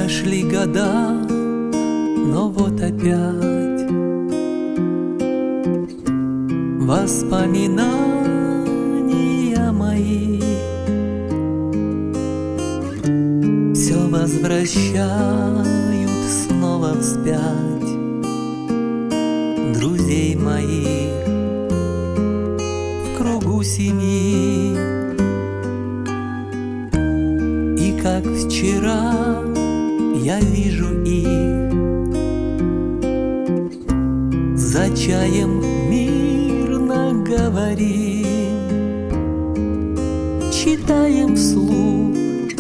Прошли года, но вот опять воспоминания мои все возвращают снова вспять друзей моих в кругу семьи. И как вчера я вижу их, за чаем мирно говорим, читаем вслух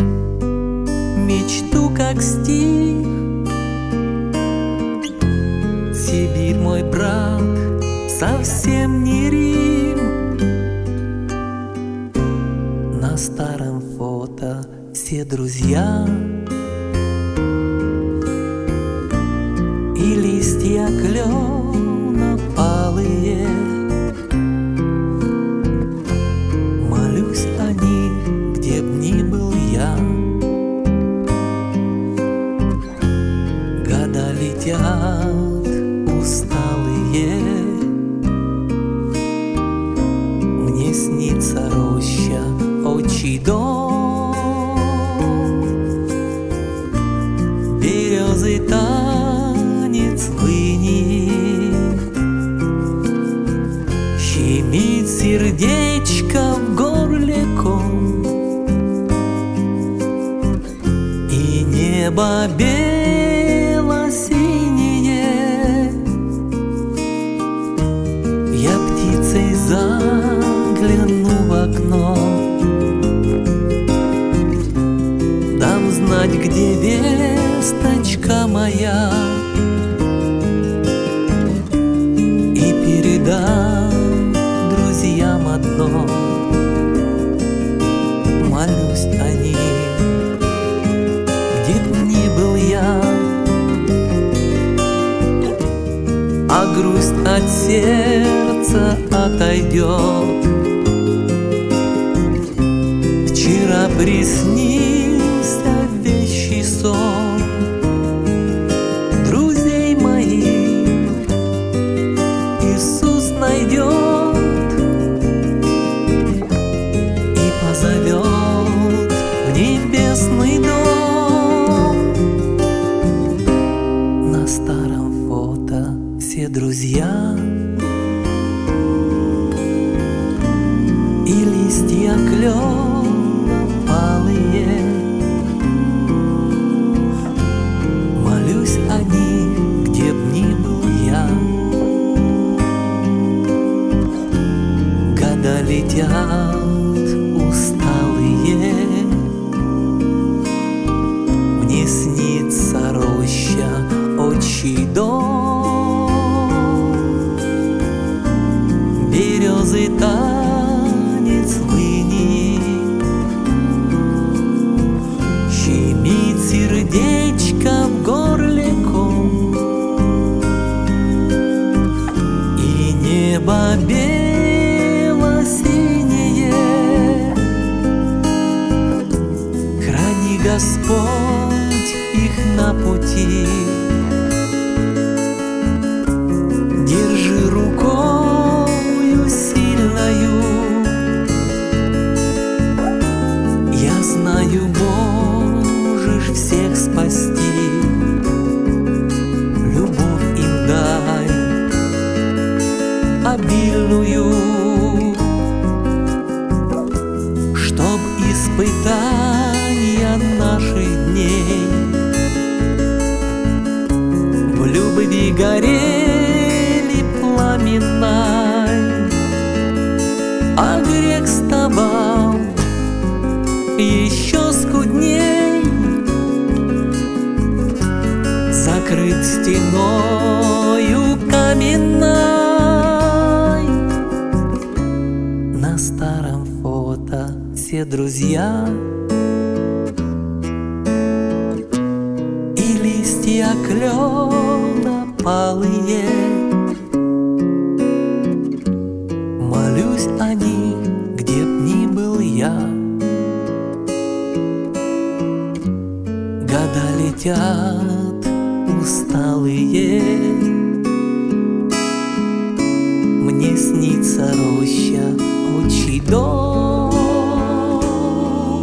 мечту как стих. Сибирь, мой брат, совсем не Рим. На старом фото все друзья и листья клена палые. Молюсь о них, где б ни был я. Года летят усталые, мне снится роща, отчий дом, березы танец в инии, щемит сердечко в горле ком, и небо бело-синее. Я птицей загляну в окно, дам знать, где весточка моя, и передам друзьям одно. Молюсь о них, где б ни был я, а грусть от сердца отойдет. Вчера приснился вещий сон друзей моих. Иисус найдет и позовет в небесный дом. На старом фото все друзья и листья клена палые. Молюсь о них, где б ни был я. Года летят усталые, мне снится роща, отчий дом, березы танец в инии, щемит сердечко в горле ком, и небо бело-синее. Храни, Господь, их на пути, держи рукою сильною. Я знаю, можешь всех спасти, любовь им дай обильную, чтоб испытания наших дней в любви горели пламенной, а грех вставал еще скудней, закрыт стеною каменной. На старом фото все друзья и листья клена палые. Молюсь о них, где б ни был я. Года летят усталые, мне снится роща, отчий дом,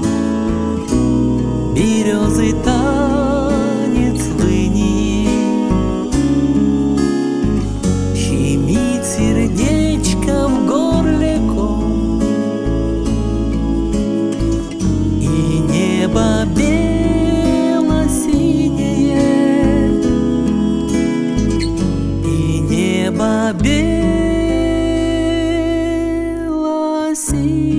березы танец выни, щемит сердечко в горле ком, и небо бело-синее, и небо бело-синее.